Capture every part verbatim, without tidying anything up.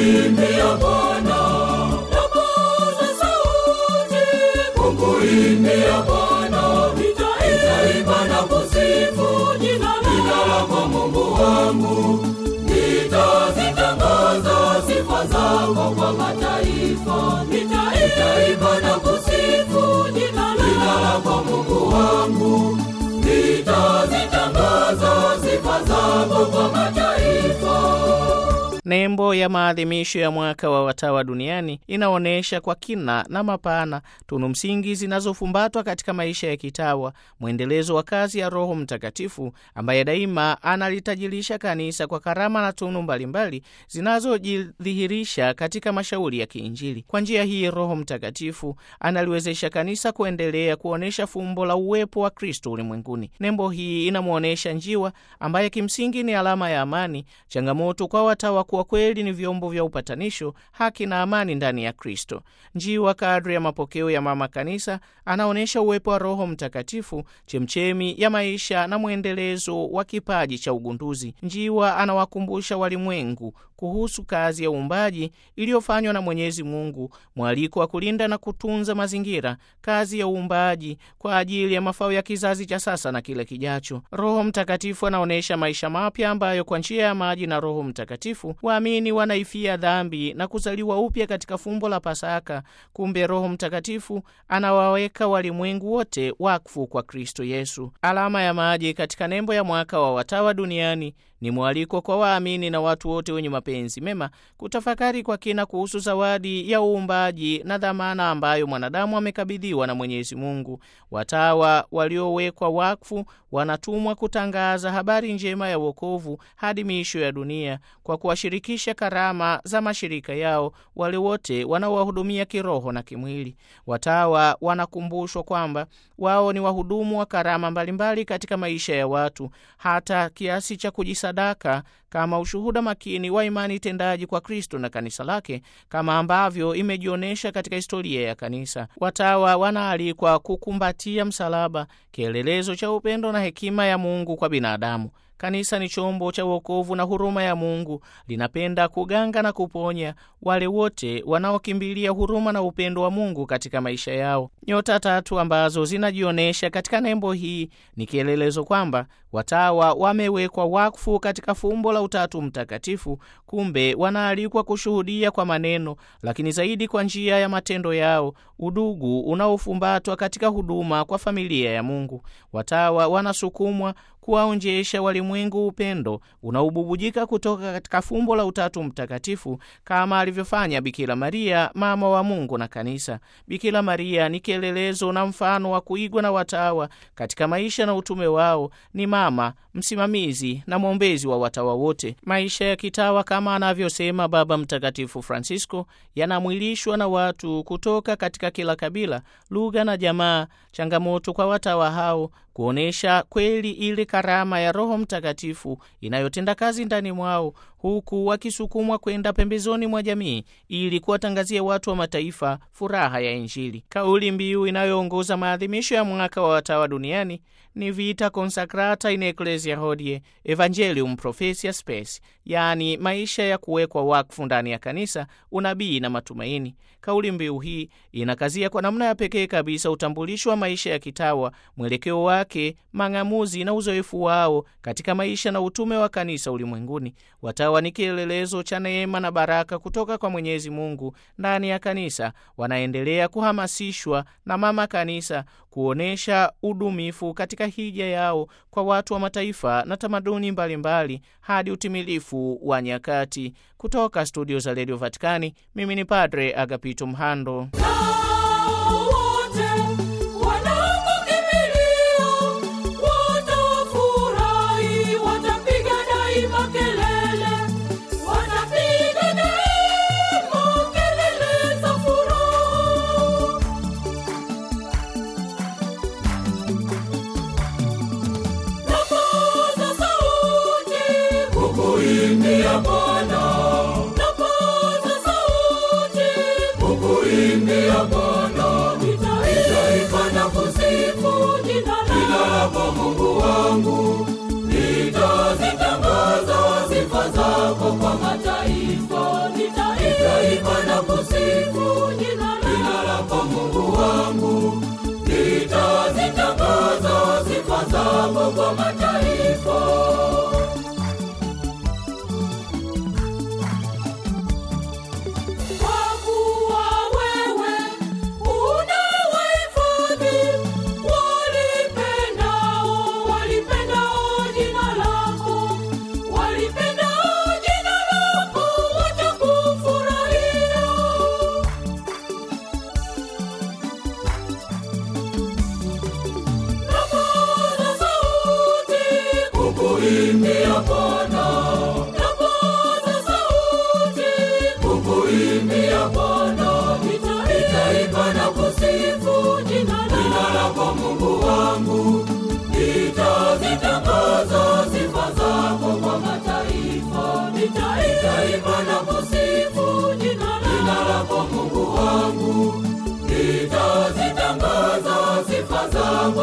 Kumwimbia Bwana, napaza sauti. Kumwimbia Bwana, nitaimba na kusifu jina lako Mungu wangu. Nitazitangaza sifa zako kwa mataifa. Nitaimba na kusifu jina lako Mungu wangu. Nitazitangaza sifa zako kwa mataifa. Nembo ya maadhimisho ya mwaka wa watawa duniani inaonesha kwa kina na mapana tunu msingi zinazofumbatwa katika maisha ya kitawa, mwendelezo wa kazi ya Roho Mtakatifu ambaye daima analitajilisha kanisa kwa karama na tunu mbalimbali zinazojidhihirisha katika mashauri ya kiinjili. Kwa njia hii Roho Mtakatifu analiwezesha kanisa kuendelea kuonesha fumbo la uwepo wa Kristo ulimwenguni. Nembo hii inamuonesha njiwa ambaye kimsingi ni alama ya amani, changamoto kwa watawa kwa kweli ni vyombo vya upatanisho, haki na amani ndani ya Kristo. Njiwa kadri ya mapokeo ya mama kanisa anaonesha uwepo wa Roho Mtakatifu, chemchemi ya maisha na mwendelezo wa kipaji cha ugunduzi. Njiwa anawakumbusha walimwengu kuhusu kazi ya uumbaji iliyofanywa na Mwenyezi Mungu, mwaliko wa kulinda na kutunza mazingira, kazi ya uumbaji kwa ajili ya mafao ya kizazi cha sasa na kile kijacho. Roho Mtakatifu anaonesha maisha mapya ambayo kwa njia ya maji na Roho Mtakatifu waamini wanaifia dhambi na kuzaliwa upya katika fumbo la Pasaka. Kumbe Roho Mtakatifu anawaweka walimwengu wote wakfu kwa Kristo Yesu. Alama ya maji katika nembo ya mwaka wa watawa duniani ni mwaliko kwa waamini na watu wote wenye mapenzi mema kutafakari kwa kina kuhusu zawadi ya uumbaji na dhamana ambayo mwanadamu amekabidhiwa na Mwenyezi Mungu. Watawa waliowekwa wakfu wanatumwa kutangaza habari njema ya wokovu hadi miisho ya dunia kwa kuwashirikisha karama za mashirika yao wale wote wanaowahudumia kiroho na kimwili. Watawa wanakumbushwa kwamba wao ni wahudumu wa karama mbalimbali katika maisha ya watu, hata kiasi cha kujisadaka kama ushuhuda makini wa imani tendaji kwa Kristo na kanisa lake, kama ambavyo imejionesha katika historia ya kanisa. Watawa wanaalikwa kukumbatia msalaba, kielelezo cha upendo na hekima ya Mungu kwa binadamu. Kanisa ni chombo cha wokovu na huruma ya Mungu, linapenda kuganga na kuponya wale wote wanaokimbilia huruma na upendo wa Mungu katika maisha yao. Nyota tatu ambazo zinajionesha katika nembo hii ni kielelezo kwamba watawa wamewekwa wakfu katika fumbo la Utatu Mtakatifu. Kumbe wanaalikwa kushuhudia kwa maneno, lakini zaidi kwa njia ya matendo yao, udugu unaofumbatwa katika huduma kwa familia ya Mungu. Watawa wanasukumwa kuwaonjesha walimwengu upendo unaobubujika kutoka katika fumbo la Utatu Mtakatifu kama alivyofanya Bikira Maria, mama wa Mungu na kanisa. Bikira Maria ni kielelezo na mfano wa kuigwa na watawa katika maisha na utume wao. Ni mama, msimamizi na mwombezi wa watawa wote. Maisha ya kitawa, kama anavyosema Baba Mtakatifu Francisco, yanamwilishwa na watu kutoka katika kila kabila, lugha na jamaa. Changamoto kwa watawa hao kuonesha kweli ile karama ya Roho Mtakatifu inayotenda kazi ndani mwao, huku wakisukumwa kwenda pembezoni mwa jamii ili kuwatangazia watu wa mataifa furaha ya Injili. Kauli mbiu inayoongoza maadhimisho ya mwaka wa watawa duniani ni Vita Consacrata in Ecclesia Hodie Evangelium Prophetia Spes, yani maisha ya kuwekwa wakfu ndani ya kanisa, unabii na matumaini. Kauli mbiu hii inakazia kwa namna ya pekee kabisa utambulisho wa maisha ya kitawa, mwelekeo wake, mang'amuzi na uzoefu wao katika maisha na utume wa kanisa ulimwenguni. Watawa ni kielelezo cha neema na baraka kutoka kwa Mwenyezi Mungu ndani ya kanisa. Wanaendelea kuhamasishwa na mama kanisa kuonesha udumifu katika hija yao kwa watu wa mataifa na tamaduni mbalimbali hadi utimilifu wa nyakati. Kutoka studio za Radio Vatikani, mimi ni Padre Agapito Mhando. Kumwimbia Bwana, napaza sauti. Kumwimbia Bwana, nitaimba na kusifu jina lako Mungu wangu. Nitazitangaza sifa zako kwa mataifa. Nita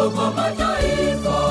zako kwa mataifa.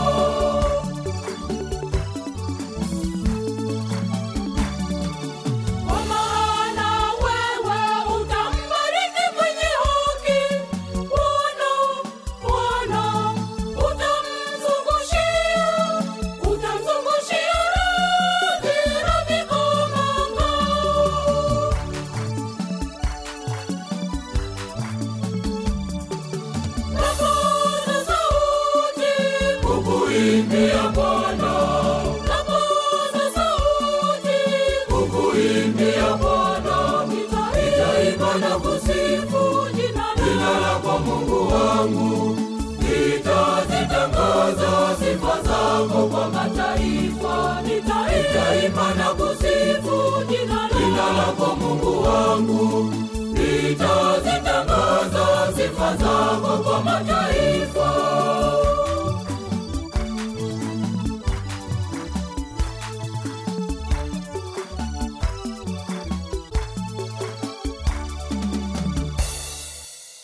Kukuimbia Bwana, napaza sauti, kukuimbia Bwana, nitaimba na kusifu jina lako Mungu wangu, nitazitangaza sifa zako kwa mataifa, nitaimba na kusifu jina lako Mungu wangu, nitazitangaza sifa zako kwa mataifa.